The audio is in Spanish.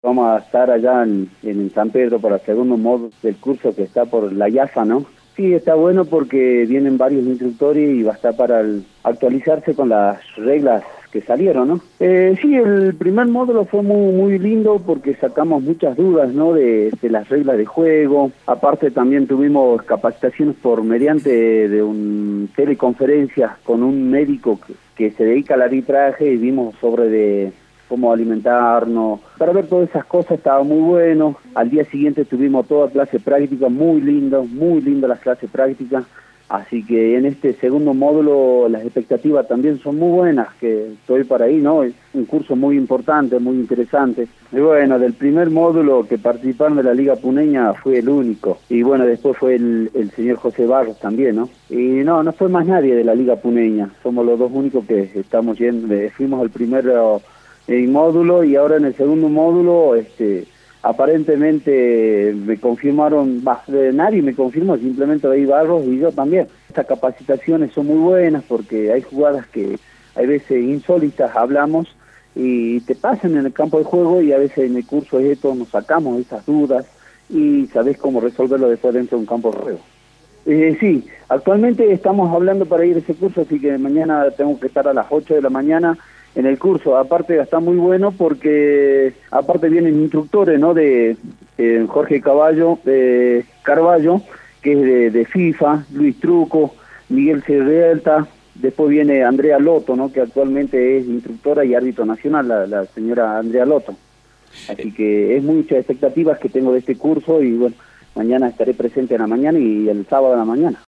vamos a estar allá en San Pedro para el segundo módulo del curso que está por la IAFA, ¿no? Sí, está bueno porque vienen varios instructores y va a estar para actualizarse con las reglas que salieron, ¿no? Sí, el primer módulo fue muy lindo porque sacamos muchas dudas, ¿no? De las reglas de juego. Aparte también tuvimos capacitaciones por mediante de un teleconferencias con un médico que se dedica al arbitraje y vimos sobre cómo alimentarnos. Para ver todas esas cosas estaba muy bueno. Al día siguiente tuvimos toda clase práctica, muy lindas las clases prácticas. Así que en este segundo módulo las expectativas también son muy buenas, que estoy para ahí, ¿no? Es un curso muy importante, muy interesante. Y bueno, del primer módulo que participaron de la Liga Puneña fue el único. Y bueno, después fue el señor José Barros también, ¿no? Y no fue más nadie de la Liga Puneña. Somos los dos únicos que estamos yendo. Fuimos al primer módulo y ahora en el segundo módulo, aparentemente me confirmaron, nadie me confirmó, simplemente ahí Barros y yo también. Estas capacitaciones son muy buenas porque hay jugadas que hay veces insólitas, hablamos, y te pasan en el campo de juego y a veces en el curso de esto nos sacamos esas dudas y sabés cómo resolverlo después dentro de un campo de juego. Sí, actualmente estamos hablando para ir a ese curso, así que mañana tengo que estar a las 8 de la mañana en el curso. Aparte está muy bueno porque aparte vienen instructores, ¿no? De Jorge Carballo, que es de FIFA, Luis Truco, Miguel Cerrelta, después viene Andrea Loto, ¿no? Que actualmente es instructora y árbitro nacional, la señora Andrea Loto. Así que es muchas expectativas que tengo de este curso y bueno, mañana estaré presente en la mañana y el sábado en la mañana.